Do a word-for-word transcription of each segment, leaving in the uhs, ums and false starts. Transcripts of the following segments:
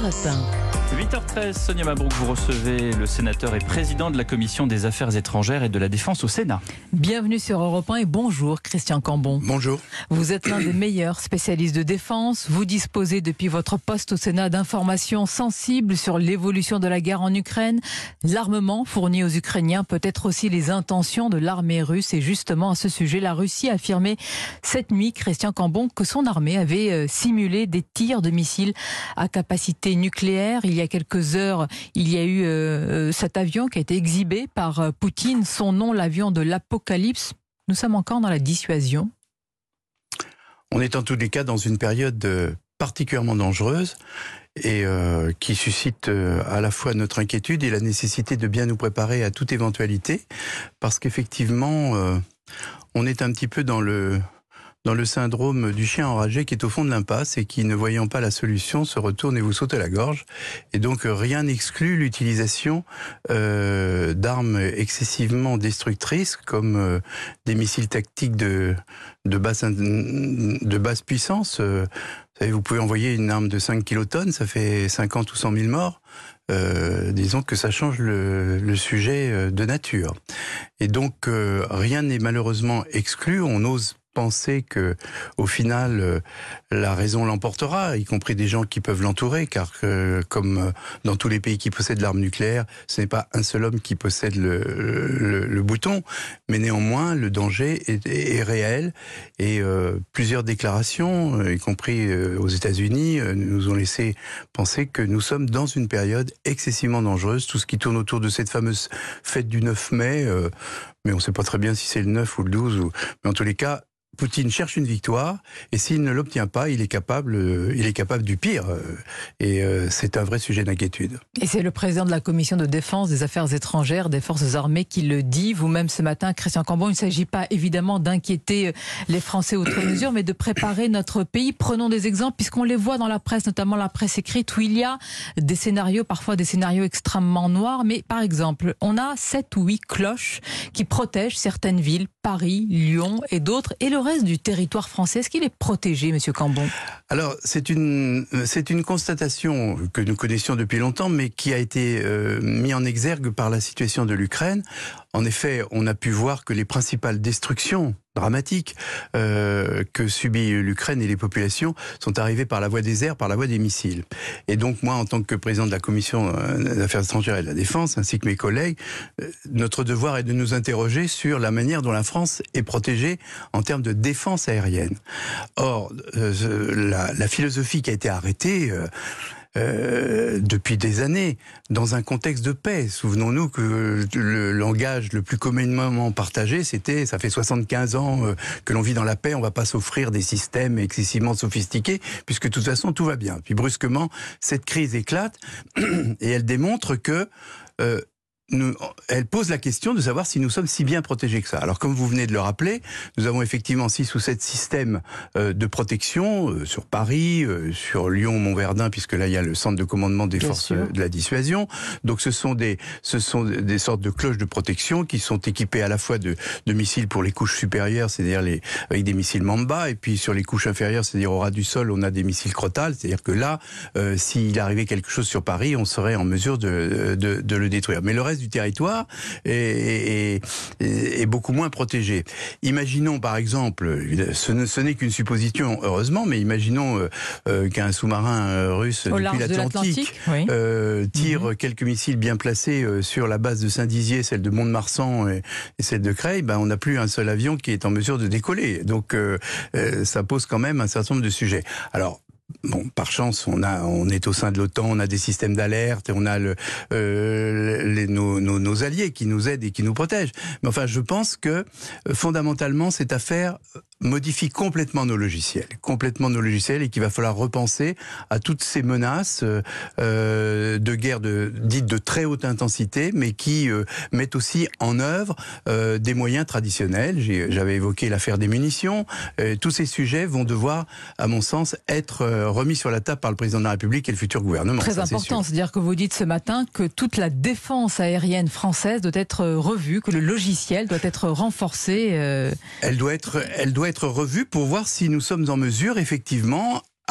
Europe un. huit heures treize, Sonia Mabrouk, vous recevez le sénateur et président de la Commission des Affaires étrangères et de la Défense au Sénat. Bienvenue sur Europe un et bonjour Christian Cambon. Bonjour. Vous êtes l'un des meilleurs spécialistes de défense. Vous disposez depuis votre poste au Sénat d'informations sensibles sur l'évolution de la guerre en Ukraine, l'armement fourni aux Ukrainiens, peut-être aussi les intentions de l'armée russe. Et justement à ce sujet, la Russie a affirmé cette nuit, Christian Cambon, que son armée avait simulé des tirs de missiles à capacité nucléaire. Il y a quelques heures, il y a eu euh, cet avion qui a été exhibé par euh, Poutine. Son nom, l'avion de l'Apocalypse. Nous sommes encore dans la dissuasion. On est en tous les cas dans une période euh, particulièrement dangereuse et euh, qui suscite euh, à la fois notre inquiétude et la nécessité de bien nous préparer à toute éventualité, parce qu'effectivement, euh, on est un petit peu dans le... dans le syndrome du chien enragé qui est au fond de l'impasse et qui, ne voyant pas la solution, se retourne et vous saute à la gorge. Et donc rien n'exclut l'utilisation euh, d'armes excessivement destructrices comme euh, des missiles tactiques de, de, basse, de basse puissance. Euh, vous savez, vous pouvez envoyer une arme de cinq kilotonnes, ça fait cinquante ou cent mille morts. Euh, disons que ça change le, le sujet de nature. Et donc euh, rien n'est malheureusement exclu. On ose penser que, au final, euh, la raison l'emportera, y compris des gens qui peuvent l'entourer, car euh, comme euh, dans tous les pays qui possèdent l'arme nucléaire, ce n'est pas un seul homme qui possède le, le, le bouton, mais néanmoins le danger est, est réel et euh, plusieurs déclarations, euh, y compris euh, aux États-Unis, euh, nous ont laissé penser que nous sommes dans une période excessivement dangereuse. Tout ce qui tourne autour de cette fameuse fête du neuf mai, euh, mais on ne sait pas très bien si c'est le neuf ou le douze, ou... mais en tous les cas, Poutine cherche une victoire et s'il ne l'obtient pas, il est capable, euh, il est capable du pire. Euh, et euh, c'est un vrai sujet d'inquiétude. Et c'est le président de la Commission de défense des affaires étrangères des forces armées qui le dit. Vous-même ce matin, Christian Cambon, il ne s'agit pas évidemment d'inquiéter les Français outre mesure, mais de préparer notre pays. Prenons des exemples, puisqu'on les voit dans la presse, notamment la presse écrite, où il y a des scénarios, parfois des scénarios extrêmement noirs. Mais par exemple, on a sept ou huit cloches qui protègent certaines villes, Paris, Lyon et d'autres, et le reste du territoire français, est-ce qu'il est protégé, monsieur Cambon? Alors, c'est une, c'est une constatation que nous connaissions depuis longtemps, mais qui a été euh, mis en exergue par la situation de l'Ukraine. En effet, on a pu voir que les principales destructions dramatiques euh, que subit l'Ukraine et les populations sont arrivées par la voie des airs, par la voie des missiles. Et donc moi, en tant que président de la Commission des Affaires étrangères et de la Défense, ainsi que mes collègues, euh, notre devoir est de nous interroger sur la manière dont la France est protégée en termes de défense aérienne. Or, euh, la, la philosophie qui a été arrêtée... Euh, Euh, depuis des années, dans un contexte de paix. Souvenons-nous que le langage le plus communément partagé, c'était, ça fait soixante-quinze ans euh, que l'on vit dans la paix, on va pas s'offrir des systèmes excessivement sophistiqués, puisque de toute façon tout va bien. Puis brusquement, cette crise éclate, et elle démontre que... Euh, Nous, elle pose la question de savoir si nous sommes si bien protégés que ça. Alors comme vous venez de le rappeler, nous avons effectivement six ou sept systèmes euh, de protection euh, sur Paris, euh, sur Lyon, Montverdun, puisque là il y a le centre de commandement des bien forces sûr. de la dissuasion. Donc ce sont des, ce sont des sortes de cloches de protection qui sont équipées à la fois de, de missiles pour les couches supérieures, c'est-à-dire les, avec des missiles Mamba, et puis sur les couches inférieures, c'est-à-dire au ras du sol, on a des missiles Crotale, c'est-à-dire que là, euh, s'il arrivait quelque chose sur Paris, on serait en mesure de, de, de le détruire. Mais le reste du territoire est, est, est beaucoup moins protégé. Imaginons par exemple, ce, ne, ce n'est qu'une supposition heureusement, mais imaginons euh, euh, qu'un sous-marin euh, russe Au depuis l'Atlantique oui. euh, tire mmh. quelques missiles bien placés euh, sur la base de Saint-Dizier, celle de Mont-de-Marsan et, et celle de Creil, ben, on n'a plus un seul avion qui est en mesure de décoller. Donc euh, euh, ça pose quand même un certain nombre de sujets. Alors, bon, par chance, on a, on est au sein de l'OTAN, on a des systèmes d'alerte, et on a le, euh, les, nos, nos, nos alliés qui nous aident et qui nous protègent. Mais enfin, je pense que fondamentalement, cette affaire modifie complètement nos logiciels, complètement nos logiciels, et qu'il va falloir repenser à toutes ces menaces euh, de guerre de, dites de très haute intensité, mais qui euh, mettent aussi en œuvre euh, des moyens traditionnels. J'avais évoqué l'affaire des munitions. Euh, tous ces sujets vont devoir, à mon sens, être euh, remis sur la table par le président de la République et le futur gouvernement. Très ça, important, c'est-à-dire que vous dites ce matin que toute la défense aérienne française doit être revue, que le logiciel doit être renforcé. Euh... Elle doit être, elle doit être revue pour voir si nous sommes en mesure, effectivement,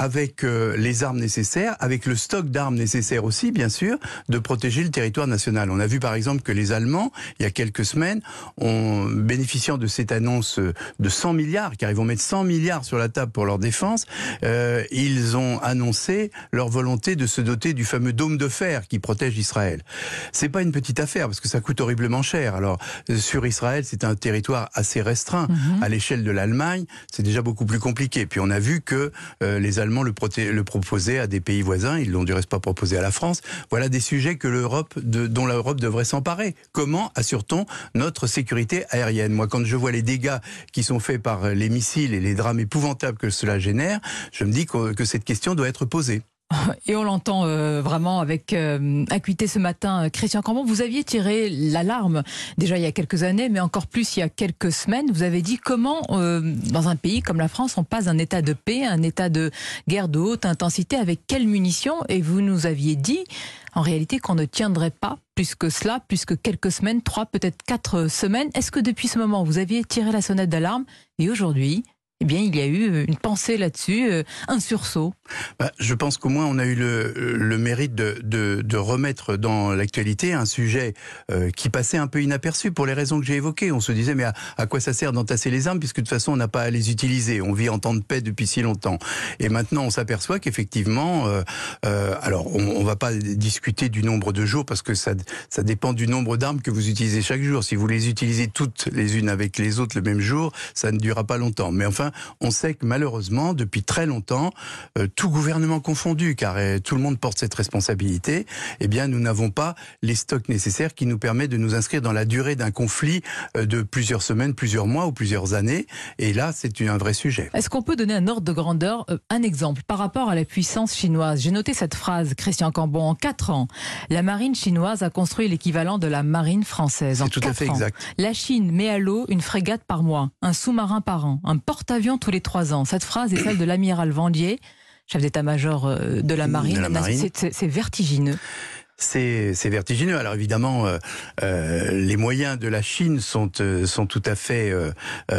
avec euh, les armes nécessaires, avec le stock d'armes nécessaires aussi, bien sûr, de protéger le territoire national. On a vu par exemple que les Allemands, il y a quelques semaines, ont, bénéficiant de cette annonce de cent milliards, car ils vont mettre cent milliards sur la table pour leur défense, euh, ils ont annoncé leur volonté de se doter du fameux dôme de fer qui protège Israël. C'est pas une petite affaire, parce que ça coûte horriblement cher. Alors, sur Israël, c'est un territoire assez restreint. Mmh. À l'échelle de l'Allemagne, c'est déjà beaucoup plus compliqué. Puis on a vu que euh, les Allemands le, le proposaient à des pays voisins, ils l'ont du reste pas proposé à la France. Voilà des sujets que l'Europe, de, dont l'Europe devrait s'emparer. Comment assure-t-on notre sécurité aérienne? Moi, quand je vois les dégâts qui sont faits par les missiles et les drames épouvantables que cela génère, je me dis que, que cette question doit être posée. Et on l'entend euh, vraiment avec euh, acuité ce matin. Christian Cambon, vous aviez tiré l'alarme déjà il y a quelques années, mais encore plus il y a quelques semaines. Vous avez dit comment, euh, dans un pays comme la France, on passe d'un état de paix à un état de guerre de haute intensité, avec quelles munitions? Et vous nous aviez dit, en réalité, qu'on ne tiendrait pas plus que cela, plus que quelques semaines, trois, peut-être quatre semaines. Est-ce que depuis ce moment, vous aviez tiré la sonnette d'alarme? Et aujourd'hui, eh bien, il y a eu une pensée là-dessus, un sursaut. Bah, je pense qu'au moins on a eu le, le mérite de, de, de remettre dans l'actualité un sujet euh, qui passait un peu inaperçu pour les raisons que j'ai évoquées. On se disait mais à, à quoi ça sert d'entasser les armes, puisque de toute façon on n'a pas à les utiliser. On vit en temps de paix depuis si longtemps. Et maintenant on s'aperçoit qu'effectivement, euh, euh, alors on ne va pas discuter du nombre de jours, parce que ça, ça dépend du nombre d'armes que vous utilisez chaque jour. Si vous les utilisez toutes les unes avec les autres le même jour, ça ne durera pas longtemps. Mais enfin, on sait que malheureusement, depuis très longtemps, euh, tout gouvernement confondu, car euh, tout le monde porte cette responsabilité, eh bien nous n'avons pas les stocks nécessaires qui nous permettent de nous inscrire dans la durée d'un conflit euh, de plusieurs semaines, plusieurs mois ou plusieurs années. Et là, c'est un vrai sujet. Est-ce qu'on peut donner un ordre de grandeur, euh, un exemple, par rapport à la puissance chinoise? J'ai noté cette phrase, Christian Cambon. En quatre ans, la marine chinoise a construit l'équivalent de la marine française. En c'est tout à fait ans, exact. La Chine met à l'eau une frégate par mois, un sous-marin par an, un porte-avions tous les trois ans. Cette phrase est celle de l'amiral Vendier, chef d'état-major de la marine. De la marine. C'est, c'est, c'est vertigineux. C'est, c'est vertigineux. Alors évidemment, euh, euh, les moyens de la Chine sont, euh, sont tout à fait euh,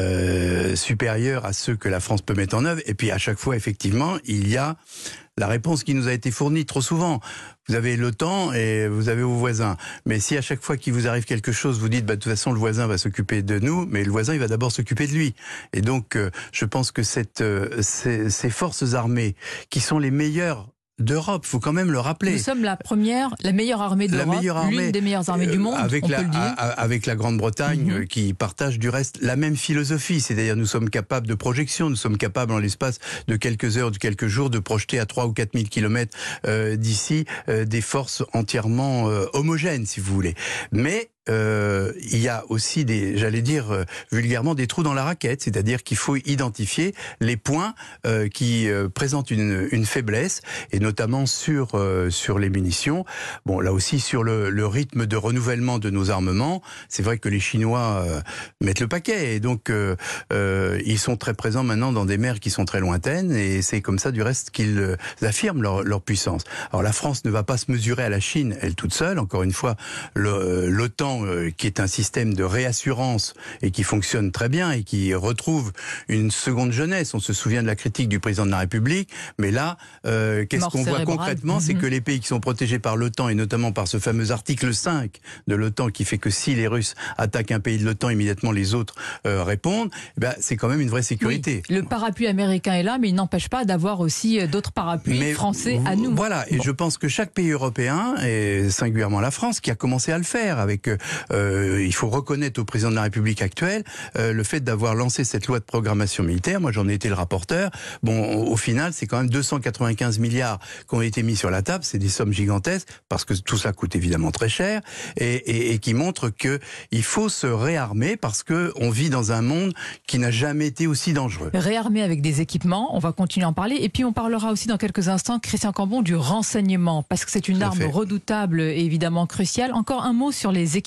euh, supérieurs à ceux que la France peut mettre en œuvre. Et puis à chaque fois, effectivement, il y a la réponse qui nous a été fournie trop souvent. Vous avez l'OTAN et vous avez vos voisins. Mais si à chaque fois qu'il vous arrive quelque chose, vous dites bah, de toute façon le voisin va s'occuper de nous, mais le voisin il va d'abord s'occuper de lui. Et donc euh, je pense que cette, euh, ces, ces forces armées qui sont les meilleures d'Europe, faut quand même le rappeler. Nous sommes la première, la meilleure armée d'Europe, l'une des meilleures armées du monde, avec on la, peut le dire. Avec la Grande-Bretagne, mm-hmm. qui partage du reste la même philosophie, c'est-à-dire nous sommes capables de projection, nous sommes capables en l'espace de quelques heures, de quelques jours, de projeter à trois ou quatre mille kilomètres euh, d'ici euh, des forces entièrement euh, homogènes, si vous voulez. Mais Euh, il y a aussi des, j'allais dire euh, vulgairement, des trous dans la raquette, c'est-à-dire qu'il faut identifier les points euh, qui euh, présentent une, une faiblesse, et notamment sur euh, sur les munitions. Bon, là aussi sur le, le rythme de renouvellement de nos armements, c'est vrai que les Chinois euh, mettent le paquet, et donc euh, euh, ils sont très présents maintenant dans des mers qui sont très lointaines, et c'est comme ça du reste qu'ils euh, affirment leur, leur puissance. Alors la France ne va pas se mesurer à la Chine, elle toute seule. Encore une fois, le, l'OTAN qui est un système de réassurance et qui fonctionne très bien et qui retrouve une seconde jeunesse. On se souvient de la critique du président de la République, mais là, euh, qu'est-ce qu'on voit concrètement? C'est que les pays qui sont protégés par l'OTAN, et notamment par ce fameux article cinq de l'OTAN qui fait que si les Russes attaquent un pays de l'OTAN, immédiatement les autres euh, répondent, eh ben, c'est quand même une vraie sécurité. Oui, le parapluie américain est là, mais il n'empêche pas d'avoir aussi d'autres parapluies mais français à nous. Voilà, et bon. Je pense que chaque pays européen, et singulièrement la France, qui a commencé à le faire avec... Euh, il faut reconnaître au président de la République actuelle euh, le fait d'avoir lancé cette loi de programmation militaire. Moi, j'en ai été le rapporteur. Bon, au final, c'est quand même deux cent quatre-vingt-quinze milliards qui ont été mis sur la table. C'est des sommes gigantesques parce que tout ça coûte évidemment très cher et, et, et qui montrent que il faut se réarmer parce que on vit dans un monde qui n'a jamais été aussi dangereux. Réarmer avec des équipements, on va continuer à en parler. Et puis, on parlera aussi dans quelques instants, Christian Cambon, du renseignement parce que c'est une arme redoutable et évidemment cruciale. Encore un mot sur les équipements.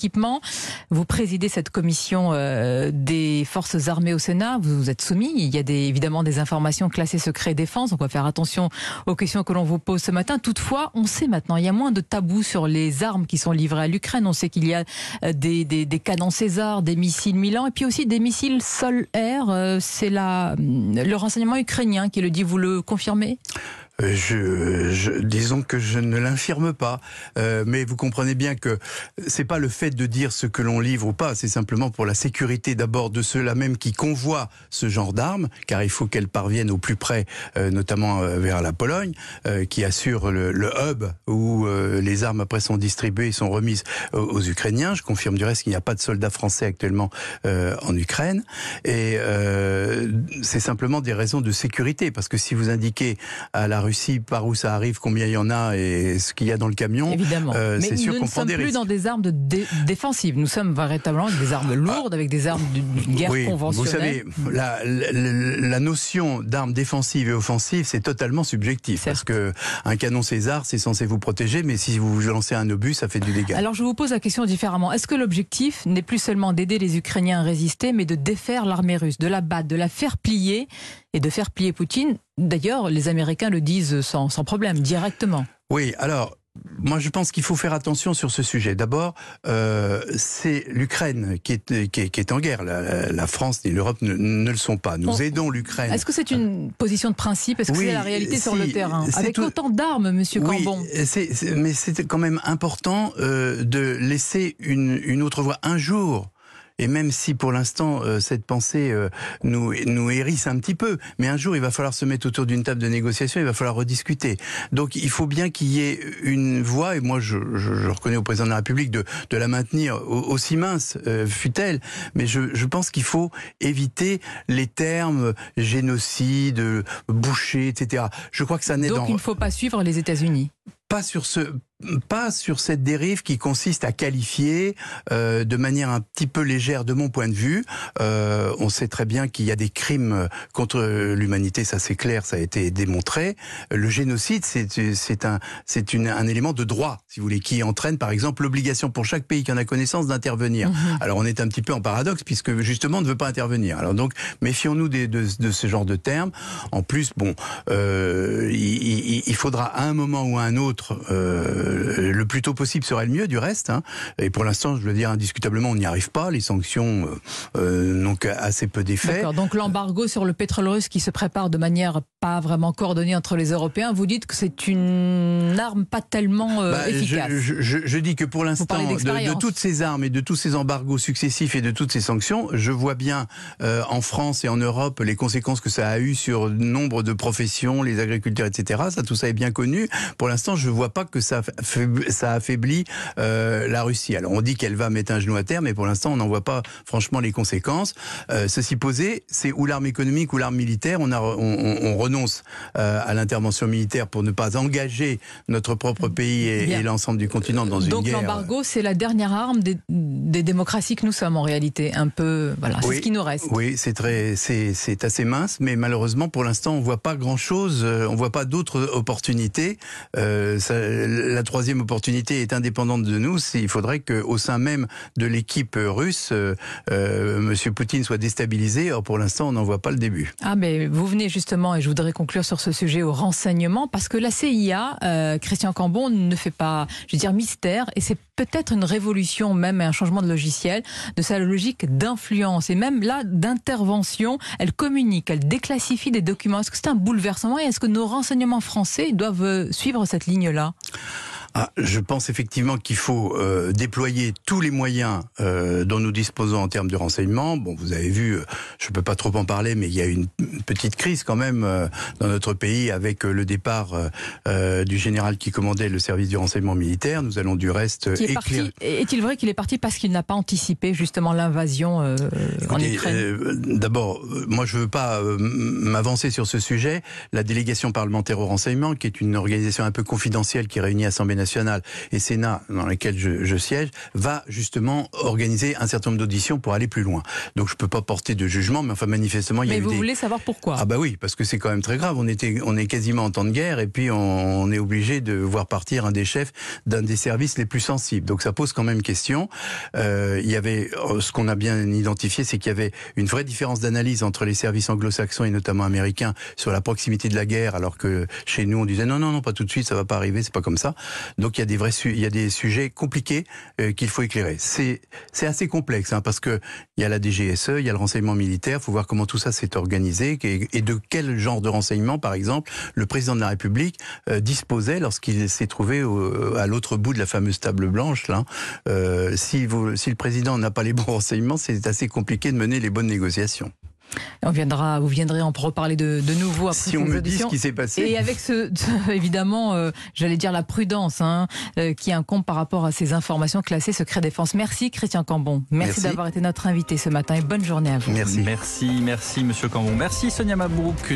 équipements. Vous présidez cette commission euh, des forces armées au Sénat. Vous, vous êtes soumis. Il y a des, évidemment des informations classées secret défense. On va faire attention aux questions que l'on vous pose ce matin. Toutefois, on sait maintenant, il y a moins de tabous sur les armes qui sont livrées à l'Ukraine. On sait qu'il y a des, des, des canons César, des missiles Milan et puis aussi des missiles sol-air. Euh, c'est la, le renseignement ukrainien qui le dit. Vous le confirmez ? Je, je, disons que je ne l'infirme pas, euh, mais vous comprenez bien que c'est pas le fait de dire ce que l'on livre ou pas, c'est simplement pour la sécurité d'abord de ceux-là même qui convoient ce genre d'armes, car il faut qu'elles parviennent au plus près, euh, notamment euh, vers la Pologne, euh, qui assure le, le hub où euh, les armes après sont distribuées et sont remises aux, aux Ukrainiens. Je confirme du reste qu'il n'y a pas de soldats français actuellement euh, en Ukraine, et euh, c'est simplement des raisons de sécurité, parce que si vous indiquez à la Russie par où ça arrive, combien il y en a et ce qu'il y a dans le camion, évidemment. Euh, c'est sûr qu'on prend des risques. Nous ne sommes plus dans des armes de dé défensives, nous sommes véritablement avec des armes lourdes, avec des armes de guerre oui, conventionnelle. Vous savez, la, la, la notion d'armes défensives et offensives, c'est totalement subjectif. Certes. Parce que un canon César, c'est censé vous protéger, mais si vous lancez un obus, ça fait du dégât. Alors je vous pose la question différemment. Est-ce que l'objectif n'est plus seulement d'aider les Ukrainiens à résister, mais de défaire l'armée russe, de la battre, de la faire plier et de faire plier Poutine? D'ailleurs, les Américains le disent sans, sans problème, directement. Oui, alors... Moi, je pense qu'il faut faire attention sur ce sujet. D'abord, euh, c'est l'Ukraine qui est, qui, est, qui est en guerre. La, la France et l'Europe ne, ne le sont pas. Nous On, aidons l'Ukraine. Est-ce que c'est une position de principe? Est-ce que oui, c'est la réalité si, sur le terrain? Avec tout... autant d'armes, Monsieur oui, Cambon. C'est, c'est, mais c'est quand même important euh, de laisser une, une autre voie. Un jour... Et même si pour l'instant euh, cette pensée euh, nous nous hérisse un petit peu, mais un jour il va falloir se mettre autour d'une table de négociation, il va falloir rediscuter. Donc il faut bien qu'il y ait une voie, et moi je, je, je reconnais au président de la République de, de la maintenir aussi mince euh, fût-elle, mais je, je pense qu'il faut éviter les termes génocide, boucher, et cetera. Je crois que ça n'est Donc dans... il ne faut pas suivre les États-Unis. Pas sur ce, pas sur cette dérive qui consiste à qualifier euh, de manière un petit peu légère, de mon point de vue. Euh, on sait très bien qu'il y a des crimes contre l'humanité, ça c'est clair, ça a été démontré. Le génocide, c'est c'est un c'est une un élément de droit, si vous voulez, qui entraîne par exemple l'obligation pour chaque pays qui en a connaissance d'intervenir. Mmh. Alors on est un petit peu en paradoxe puisque justement on ne veut pas intervenir. Alors donc méfions-nous de, de, de ce genre de termes. En plus, bon, euh, il, il, il faudra à un moment ou à un autre Euh, le plus tôt possible serait le mieux du reste, hein. Et pour l'instant, je veux dire indiscutablement, on n'y arrive pas. Les sanctions euh, n'ont assez peu d'effet. D'accord. Donc l'embargo sur le pétrole russe qui se prépare de manière pas vraiment coordonnée entre les Européens, vous dites que c'est une arme pas tellement euh, bah, efficace. Je, je, je dis que pour l'instant, de, de toutes ces armes et de tous ces embargos successifs et de toutes ces sanctions, je vois bien euh, en France et en Europe les conséquences que ça a eu sur nombre de professions, les agriculteurs, et cetera. Ça, tout ça est bien connu. Pour l'instant, je ne vois pas que ça, ça affaiblit euh, la Russie. Alors on dit qu'elle va mettre un genou à terre, mais pour l'instant on n'en voit pas franchement les conséquences. Euh, ceci posé, c'est ou l'arme économique ou l'arme militaire. On, a, on, on, on renonce euh, à l'intervention militaire pour ne pas engager notre propre pays et, et l'ensemble du continent dans une Donc, guerre. Donc l'embargo, c'est la dernière arme des, des démocraties que nous sommes en réalité. Un peu, voilà, c'est oui, ce qui nous reste. Oui, c'est très, c'est, c'est assez mince, mais malheureusement pour l'instant on voit pas grand-chose. On voit pas d'autres opportunités. Euh, ça, la troisième opportunité est indépendante de nous. Il faudrait qu'au sein même de l'équipe russe, euh, euh, Monsieur Poutine soit déstabilisé. Or, pour l'instant, on n'en voit pas le début. Ah, mais vous venez justement, et je voudrais conclure sur ce sujet, au renseignement, parce que la C I A, euh, Christian Cambon, ne fait pas, je veux dire, mystère, et c'est peut-être une révolution même, et un changement de logiciel, de sa logique d'influence, et même là, d'intervention. Elle communique, elle déclassifie des documents. Est-ce que c'est un bouleversement, et est-ce que nos renseignements français doivent suivre cette ligne-là? Ah, je pense effectivement qu'il faut euh, déployer tous les moyens euh, dont nous disposons en termes de renseignement. Bon, vous avez vu, euh, je ne peux pas trop en parler, mais il y a une petite crise quand même euh, dans notre pays avec euh, le départ euh, du général qui commandait le service du renseignement militaire. Nous allons du reste qui est éclairer. Parti, est-il vrai qu'il est parti parce qu'il n'a pas anticipé justement l'invasion euh, en Ukraine? euh, D'abord, moi je ne veux pas euh, m'avancer sur ce sujet. La délégation parlementaire au renseignement, qui est une organisation un peu confidentielle qui réunit Assemblée nationale nationale et Sénat, dans lesquels je, je siège, va justement organiser un certain nombre d'auditions pour aller plus loin. Donc je peux pas porter de jugement, mais enfin manifestement il y a mais eu vous des... voulez savoir pourquoi? Ah bah oui, parce que c'est quand même très grave. On était, on est quasiment en temps de guerre et puis on, on est obligé de voir partir un des chefs d'un des services les plus sensibles. Donc ça pose quand même question. Euh, il y avait, ce qu'on a bien identifié, c'est qu'il y avait une vraie différence d'analyse entre les services anglo-saxons et notamment américains sur la proximité de la guerre, alors que chez nous on disait non non non pas tout de suite, ça va pas arriver, c'est pas comme ça. Donc il y a des vrais, il y a des sujets compliqués euh, qu'il faut éclairer. C'est c'est assez complexe hein, parce que il y a la D G S E, il y a le renseignement militaire, il faut voir comment tout ça s'est organisé et, et de quel genre de renseignement, par exemple, le président de la République euh, disposait lorsqu'il s'est trouvé au, à l'autre bout de la fameuse table blanche. Là, euh, si, vous, si le président n'a pas les bons renseignements, c'est assez compliqué de mener les bonnes négociations. On viendra, vous viendrez en reparler de, de nouveau après si on me auditions. dit ce qui s'est passé. Et avec ce, évidemment, euh, j'allais dire la prudence hein, euh, qui incombe par rapport à ces informations classées secret défense. Merci Christian Cambon. Merci, merci. d'avoir été notre invité ce matin et bonne journée à vous. Merci. Merci, merci Monsieur Cambon. Merci Sonia Mabrouk.